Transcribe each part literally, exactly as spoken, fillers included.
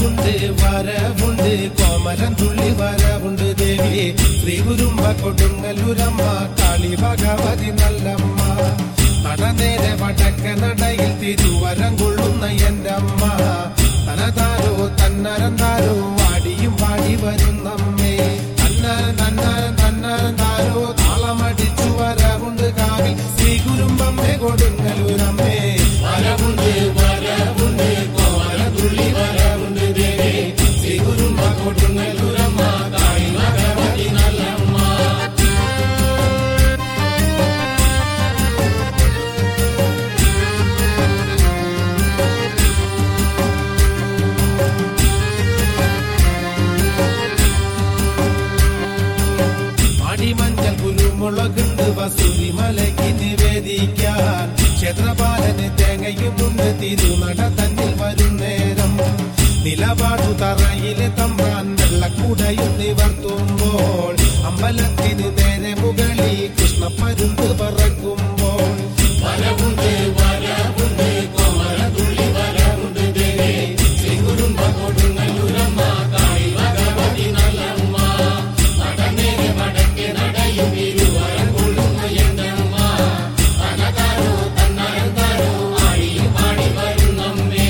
വരവുണ്ട് വരവുണ്ട് കോമരം തുള്ളി വരവുണ്ട് ദേവി ശ്രീ കുരുമ്പ കൊടുങ്ങല്ലൂരമ്മ കാളി ഭഗവതി നല്ലമ്മ നടനേരെ വടക്ക നടയിൽ തിരുവരം കൊള്ളുന്ന എന്റെ അമ്മ തനതാരോ തന്നരന്താരോ വാടിയും പാടി വരുന്നമ്മേ തന്നരം തന്നരം തന്നരം താരോ താളമടിച്ചു വരവുണ്ട് കാവിൽ ശ്രീ കുരുമ്പമ്മേ കൊടുങ്ങല്ലൂരമ്മേ വരവുണ്ട് വരവുണ്ട് കോമരം തുള്ളി വരവുണ്ട് ദേവി ശ്രീ കുരുമ്പ കൊടുങ്ങല്ലൂരമ്മ കാളി ഭഗവതി നല്ലമ്മ മഞ്ഞൾ കുരുമുളകുണ്ട് വസൂരി മലയ്ക്ക് നിവേദിക്കാൻ ക്ഷേത്രപാലന് തേങ്ങയുമുണ്ട് തിരുനട തന്നിൽ വരും നേരം നിലപാടു തറയിലെ തമ്പാൻ വെള്ളക്കൂടയും നിവർത്തുമ്പോൾ അമ്പലത്തിന് നേരെ മുകളിൽ കൃഷ്ണപ്പരുന്ത് പറക്കുമ്പോൾ വരവുണ്ട് വരവുണ്ട് കോമര തുള്ളി വരവുണ്ട് ദേവി ശ്രീ കുരുമ്പ കൊടുങ്ങല്ലൂരമ്മ കാളി ഭഗവതി നല്ലമ്മ നടനേരെ വടക്കേ നടയും ഇരുവരം കൊള്ളുന്ന എന്റെ അമ്മ തനതാരോ തന്നരന്താരോ ആടിയും പാടി വരുന്നമ്മേ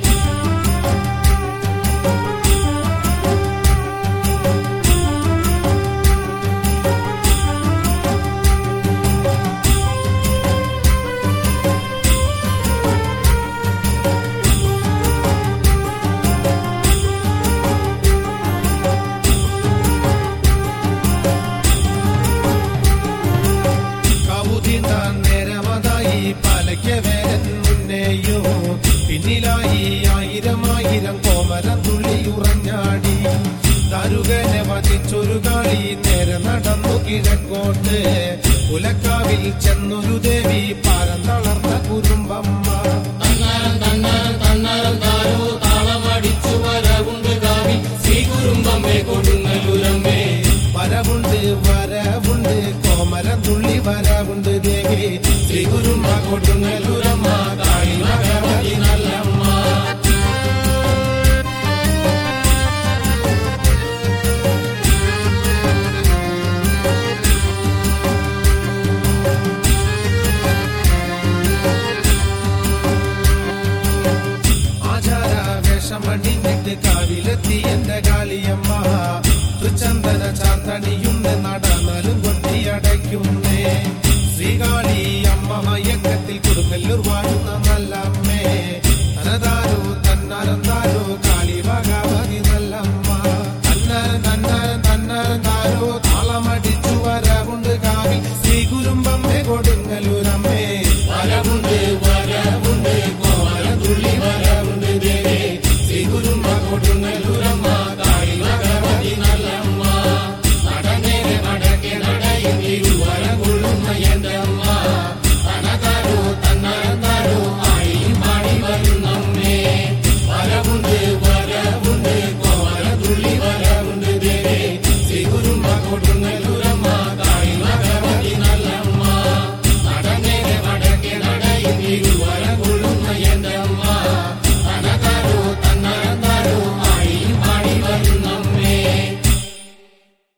നേരമതായി പാലയ്ക്ക് വേരൻ മുന്നേയോ പിന്നിലായി ആയിരം ആയിരം കോമരം തുള്ളി ഉറഞ്ഞാടി ദാരുകനെ വധിച്ചൊരു കാളി നേരെ നടന്നു കിഴക്കോട്ട് ഉലക്കാവിൽ ചെന്നൊരു ദേവി പാരം തളർന്ന കുരുമ്പമ്മ തന്നരം തന്നരം തന്നരം താരോ താളമടിച്ചു വരവുണ്ട് കാവി ശ്രീ കുരുമ്പമ്മേ കൊടുങ്ങല്ലൂരമ്മേ വരവുണ്ട് വരവുണ്ട് കോമരം തുള്ളി വരവുണ്ട് ദേവി ശ്രീ കുരുമ്പ കൊടുങ്ങല്ലൂരമ്മ കാളി ഭഗവതി നല്ലമ്മ ആചാര വേഷമണിഞ്ഞിട്ട് കാവിലെത്തി എന്റെ കാളിയമ്മ ചന്ദന ചാത്തണിയുണ്ട് നടന്നാലും കൊട്ടിയടയ്ക്കുന്നേ ശ്രീകാളി അമ്മ മയക്കത്തിൽ കൊടുങ്ങല്ലൂർ വാഴുന്ന നല്ലമ്മേ തനതാരോ തന്നരന്താരോ കാളി ഭഗവതി നല്ലമ്മ തന്നരം തന്നരം തന്നരം താരോ താളമടിച്ചു വരവുണ്ട് കാവിൽ ശ്രീ കുരുമ്പമ്മേ കൊടുങ്ങല്ലൂരമ്മേ വരവുണ്ട് വരവുണ്ട് കോമരം തുള്ളി വരവുണ്ട് ദേവി ശ്രീ കുരുമ്പ കൊടുങ്ങല്ലൂരമ്മ കാളി ഭഗവതി നല്ലമ്മ നടനേരെ വടക്കേ നടയും ഇരുവരം കൊള്ളുന്ന എന്റെ അമ്മ തനതാരോ തന്നരന്താരോ ആടിയും പാടി വരുന്നമ്മേ വരവുണ്ട് വരവുണ്ട് കോമരം തുള്ളി വരവുണ്ട് ദേവി ശ്രീ കുരുമ്പ കൊടുങ്ങല്ലൂര